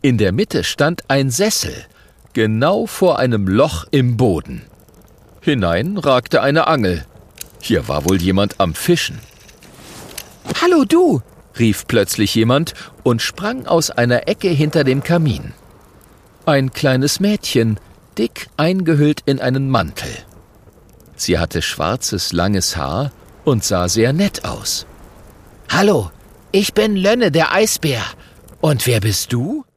In der Mitte stand ein Sessel, genau vor einem Loch im Boden. Hinein ragte eine Angel. Hier war wohl jemand am Fischen. »Hallo du«, rief plötzlich jemand und sprang aus einer Ecke hinter dem Kamin. Ein kleines Mädchen, dick eingehüllt in einen Mantel. Sie hatte schwarzes, langes Haar und sah sehr nett aus. »Hallo, ich bin Lönne, der Eisbär. Und wer bist du?«